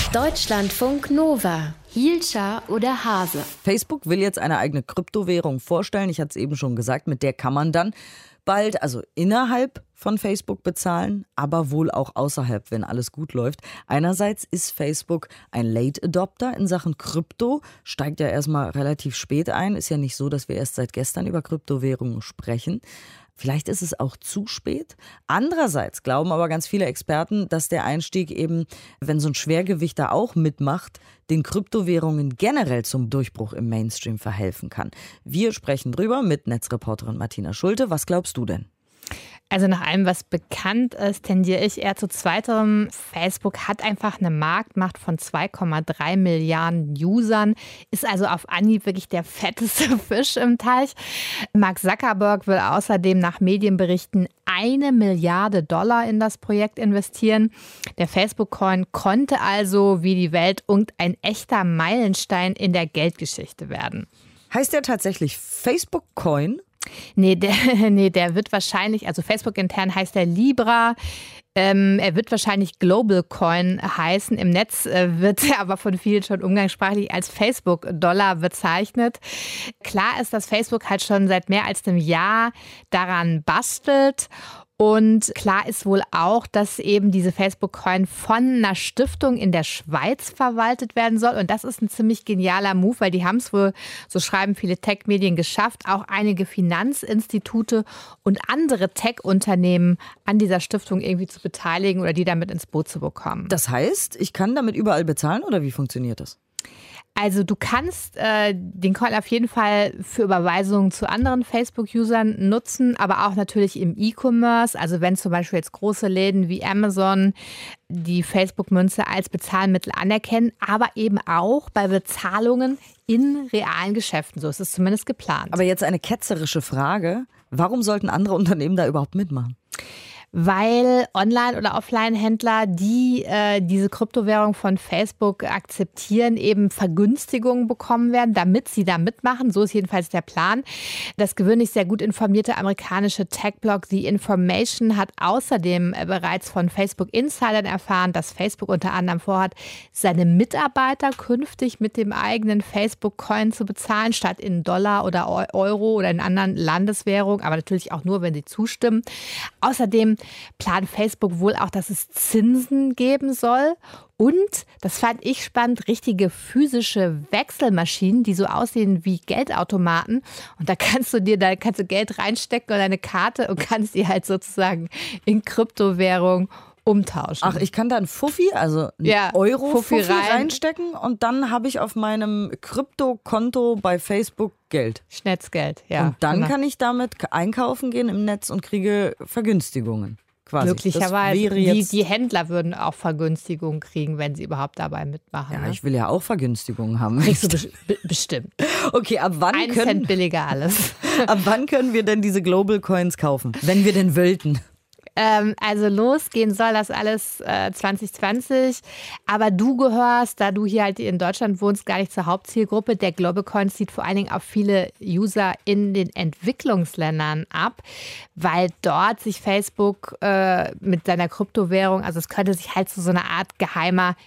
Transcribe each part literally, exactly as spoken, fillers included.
Deutschlandfunk Nova. Hielscher oder Hase? Facebook will jetzt eine eigene Kryptowährung vorstellen. Ich hatte es eben schon gesagt, mit der kann man dann bald, also innerhalb von Facebook bezahlen, aber wohl auch außerhalb, wenn alles gut läuft. Einerseits ist Facebook ein Late Adopter in Sachen Krypto, steigt ja erstmal relativ spät ein. Ist ja nicht so, dass wir erst seit gestern über Kryptowährungen sprechen. Vielleicht ist es auch zu spät. Andererseits glauben aber ganz viele Experten, dass der Einstieg eben, wenn so ein Schwergewicht da auch mitmacht, den Kryptowährungen generell zum Durchbruch im Mainstream verhelfen kann. Wir sprechen drüber mit Netzreporterin Martina Schulte. Was glaubst du denn? Also nach allem, was bekannt ist, tendiere ich eher zu zweiterem. Facebook hat einfach eine Marktmacht von zwei Komma drei Milliarden Usern, ist also auf Anhieb wirklich der fetteste Fisch im Teich. Mark Zuckerberg will außerdem nach Medienberichten eine Milliarde Dollar in das Projekt investieren. Der Facebook-Coin konnte also, wie die Welt unkt, ein echter Meilenstein in der Geldgeschichte werden. Heißt der tatsächlich Facebook-Coin? Nee der, nee, der wird wahrscheinlich, also Facebook intern heißt der Libra. Ähm, er wird wahrscheinlich Global Coin heißen. Im Netz äh, wird er aber von vielen schon umgangssprachlich als Facebook-Dollar bezeichnet. Klar ist, dass Facebook halt schon seit mehr als einem Jahr daran bastelt. Und klar ist wohl auch, dass eben diese Facebook-Coin von einer Stiftung in der Schweiz verwaltet werden soll. Und das ist ein ziemlich genialer Move, weil die haben es wohl, so schreiben viele Tech-Medien, geschafft, auch einige Finanzinstitute und andere Tech-Unternehmen an dieser Stiftung irgendwie zu beteiligen oder die damit ins Boot zu bekommen. Das heißt, ich kann damit überall bezahlen oder wie funktioniert das? Also du kannst äh, den Coin auf jeden Fall für Überweisungen zu anderen Facebook-Usern nutzen, aber auch natürlich im E-Commerce. Also wenn zum Beispiel jetzt große Läden wie Amazon die Facebook-Münze als Bezahlmittel anerkennen, aber eben auch bei Bezahlungen in realen Geschäften. So ist es zumindest geplant. Aber jetzt eine ketzerische Frage. Warum sollten andere Unternehmen da überhaupt mitmachen? Weil Online- oder Offline-Händler, die äh, diese Kryptowährung von Facebook akzeptieren, eben Vergünstigungen bekommen werden, damit sie da mitmachen. So ist jedenfalls der Plan. Das gewöhnlich sehr gut informierte amerikanische Tech-Blog The Information hat außerdem äh, bereits von Facebook-Insidern erfahren, dass Facebook unter anderem vorhat, seine Mitarbeiter künftig mit dem eigenen Facebook-Coin zu bezahlen, statt in Dollar oder Euro oder in anderen Landeswährungen, aber natürlich auch nur, wenn sie zustimmen. Außerdem plant Facebook wohl auch, dass es Zinsen geben soll. Und, das fand ich spannend, richtige physische Wechselmaschinen, die so aussehen wie Geldautomaten. Und da kannst du dir, da kannst du Geld reinstecken oder eine Karte und kannst die halt sozusagen in Kryptowährung umtauschen. Ach, ich kann da ein Fuffi, also ein ja, Euro Fuffi, Fuffi rein. reinstecken und dann habe ich auf meinem Kryptokonto bei Facebook Geld. Schnetzgeld, ja. Und dann genau. kann ich damit einkaufen gehen im Netz und kriege Vergünstigungen. Quasi. Glücklicherweise. Die, die Händler würden auch Vergünstigungen kriegen, wenn sie überhaupt dabei mitmachen. Ja, ne? Ich will ja auch Vergünstigungen haben. Kriegst du be- be- bestimmt. Okay, ab wann Ein können, Cent billiger alles. ab wann können wir denn diese Global Coins kaufen? Wenn wir denn wollten. Ähm, also losgehen soll das alles äh, zwanzig zwanzig. Aber du gehörst, da du hier halt in Deutschland wohnst, gar nicht zur Hauptzielgruppe. Der Global Coin zieht vor allen Dingen auf viele User in den Entwicklungsländern ab, weil dort sich Facebook äh, mit seiner Kryptowährung, also es könnte sich halt zu so einer Art geheimer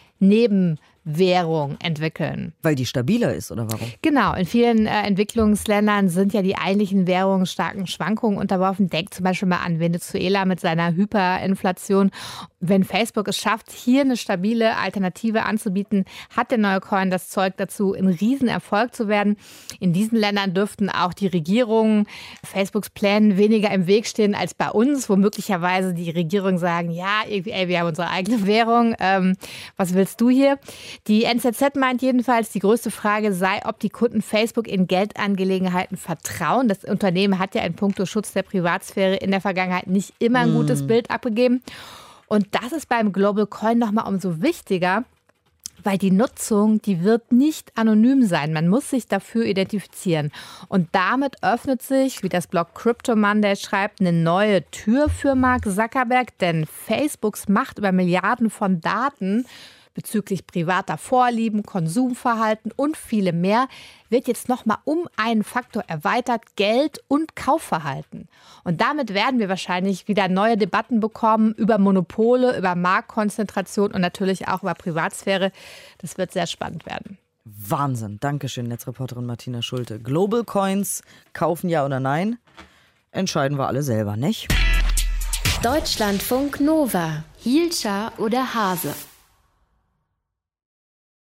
Nebenwährung entwickeln. Weil die stabiler ist, oder warum? Genau, in vielen äh, Entwicklungsländern sind ja die eigentlichen Währungen starken Schwankungen unterworfen. Denkt zum Beispiel mal an Venezuela mit seiner Hyperinflation. Wenn Facebook es schafft, hier eine stabile Alternative anzubieten, hat der neue Coin das Zeug dazu, ein Riesenerfolg zu werden. In diesen Ländern dürften auch die Regierungen Facebooks Plänen weniger im Weg stehen als bei uns, wo möglicherweise die Regierungen sagen, ja, irgendwie, ey, wir haben unsere eigene Währung, ähm, was willst du hier? Die N Z Z meint jedenfalls, die größte Frage sei, ob die Kunden Facebook in Geldangelegenheiten vertrauen. Das Unternehmen hat ja in puncto Schutz der Privatsphäre in der Vergangenheit nicht immer ein gutes mm. Bild abgegeben. Und das ist beim Global Coin nochmal umso wichtiger, weil die Nutzung, die wird nicht anonym sein. Man muss sich dafür identifizieren. Und damit öffnet sich, wie das Blog Crypto Monday schreibt, eine neue Tür für Mark Zuckerberg. Denn Facebooks Macht über Milliarden von Daten bezüglich privater Vorlieben, Konsumverhalten und vielem mehr wird jetzt nochmal um einen Faktor erweitert, Geld- und Kaufverhalten. Und damit werden wir wahrscheinlich wieder neue Debatten bekommen über Monopole, über Marktkonzentration und natürlich auch über Privatsphäre. Das wird sehr spannend werden. Wahnsinn. Dankeschön, Netzreporterin Martina Schulte. Global Coins, kaufen ja oder nein? Entscheiden wir alle selber, nicht? Deutschlandfunk Nova. Hielscher oder Hase?